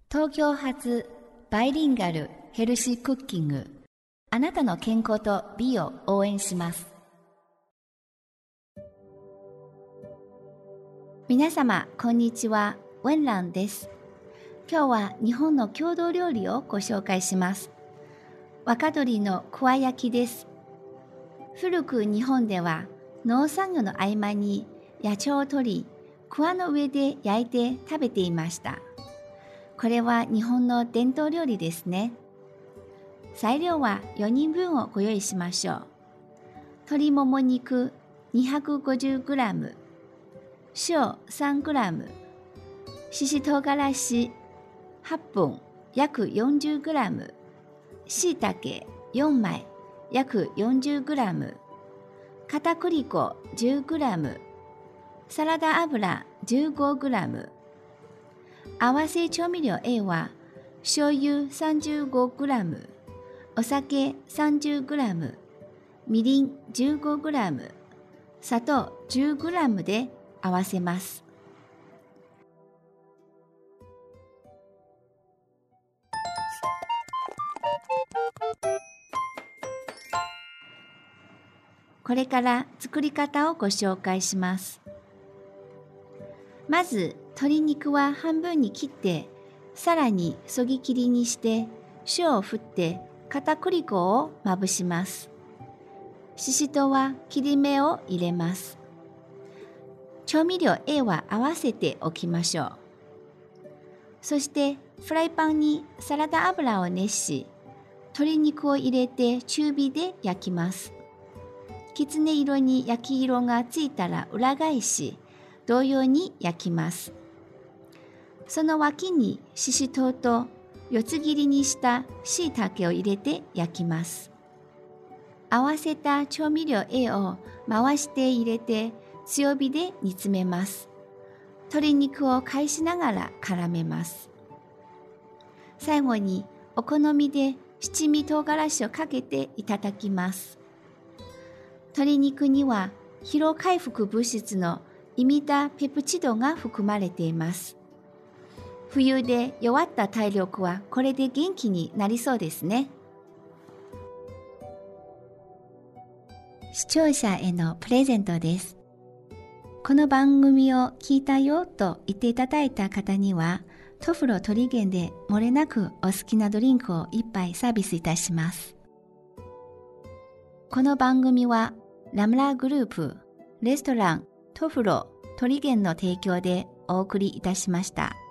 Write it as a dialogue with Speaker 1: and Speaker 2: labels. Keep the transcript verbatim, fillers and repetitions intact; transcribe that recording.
Speaker 1: 東京発バイリンガルヘルシークッキング。あなたの健康と美を応援します。皆様こんにちは、ウェンランです。今日は日本の郷土料理をご紹介します。若鶏のくわ焼きです。古く日本では農作業の合間に野鳥を取り、くわの上で焼いて食べていました。これは日本の伝統料理ですね。材料はよにんぶんをご用意しましょう。鶏もも肉 にひゃくごじゅうグラム、塩 さんグラム、しし唐辛子はっぽん約 よんじゅうグラム、しいたけよんまい約 よんじゅうグラム、片栗粉 じゅうグラム、サラダ油 じゅうごグラム、合わせ調味料 A は醤油 さんじゅうごグラム、お酒 さんじゅうグラム、みりん じゅうごグラム、砂糖 じゅうグラム で合わせます。これから作り方をご紹介します。まず鶏肉は半分に切って、さらにそぎ切りにして塩を振って片栗粉をまぶします。ししとうは切り目を入れます。調味料 A は合わせておきましょう。そしてフライパンにサラダ油を熱し、鶏肉を入れて中火で焼きます。きつね色に焼き色がついたら裏返し、同様に焼きます。その脇にししとうと四つ切りにしたしいたけを入れて焼きます。合わせた調味料 A を回して入れて強火で煮詰めます。鶏肉を返しながら絡めます。最後にお好みで七味唐辛子をかけていただきます。鶏肉には疲労回復物質のイミダペプチドが含まれています。冬で弱った体力はこれで元気になりそうですね。視聴者へのプレゼントです。この番組を聞いたよと言っていただいた方には、トフロトリゲンで漏れなくお好きなドリンクを一杯サービスいたします。この番組はラムラグループ、レストラントフロトリゲンの提供でお送りいたしました。